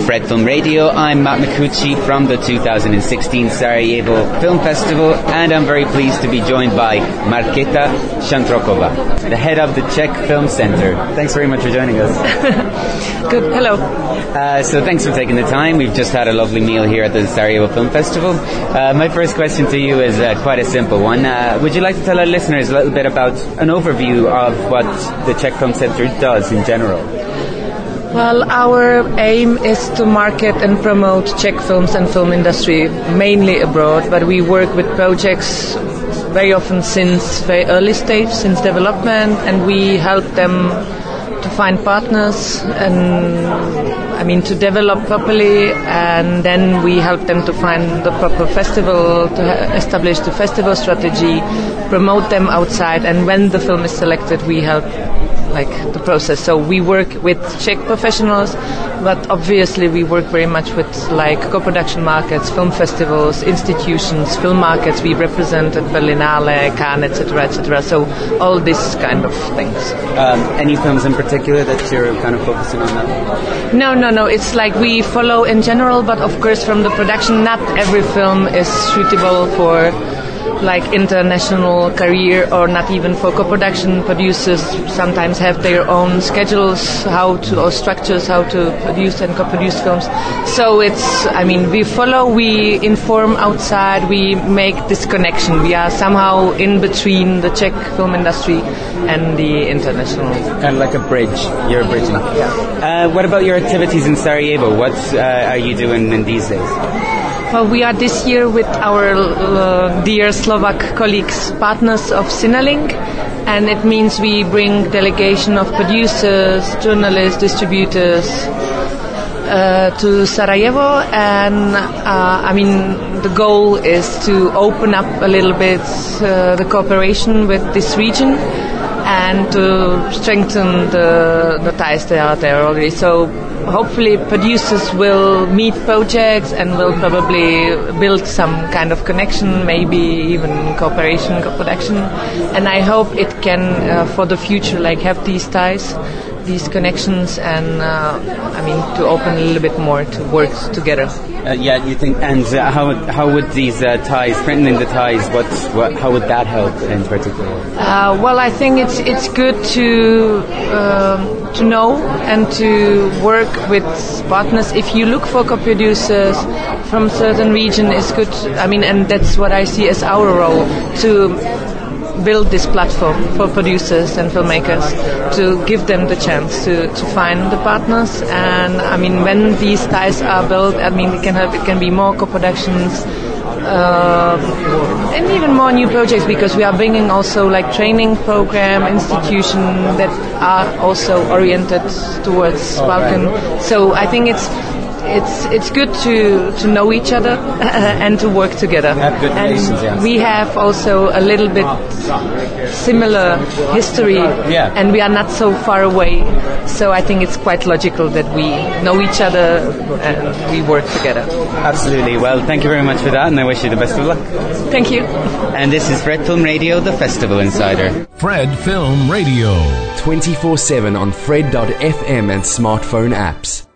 Fred Film Radio. I'm Matt Micucci from the 2016 Sarajevo Film Festival, and I'm very pleased to be joined by Marketa Shantrokova, the head of the Czech Film Center. Thanks very much for joining us. Good, hello. So thanks for taking the time. We've just had a lovely meal here at the Sarajevo Film Festival. My first question to you is quite a simple one. Would you like to tell our listeners a little bit about an overview of what the Czech Film Center does in general? Well, our aim is to market and promote Czech films and film industry, mainly abroad, but we work with projects very often since very early stage, since development, and we help them to find partners and to develop properly, and then we help them to find the proper festival, to establish the festival strategy, promote them outside, and when the film is selected, we help the process. So we work with Czech professionals, but obviously we work very much with co-production markets, film festivals, institutions, film markets. We represent at Berlinale, Cannes, etc. So all these kind of things. Any films in particular that you're kind of focusing on now? No. It's we follow in general, but of course from the production, not every film is suitable for international career, or not even for co-production. Producers sometimes have their own schedules, structures, how to produce and co-produce films. So we follow, we inform outside, we make this connection. We are somehow in between the Czech film industry and the international. Kind of like a bridge. You're a bridge now. Yeah. What about your activities in Sarajevo? What are you doing in these days? Well, we are this year with our dear Slovak colleagues, partners of Cinelink, and it means we bring delegation of producers, journalists, distributors to Sarajevo, and the goal is to open up a little bit the cooperation with this region and to strengthen the ties that are there already. So hopefully producers will meet projects and will probably build some kind of connection, maybe even cooperation, co-production. And I hope it can, for the future, have these ties, these connections, and to open a little bit more to work together. You think? And how would these ties, strengthening the ties, how would that help in particular? Well, I think it's good to know and to work with partners. If you look for co-producers from certain region, it's good. And that's what I see as our role, to build this platform for producers and filmmakers, to give them the chance to find the partners. And when these ties are built, it can be more co-productions and even more new projects, because we are bringing also training program, institution that are also oriented towards Balkan. So I think it's good to know each other and to work together. Have good relations, yes. We have also a little bit similar history, and we are not so far away. So I think it's quite logical that we know each other and we work together. Absolutely. Well, thank you very much for that, and I wish you the best of luck. Thank you. And this is Fred Film Radio, the Festival Insider. Fred Film Radio. 24/7 on Fred.fm and smartphone apps.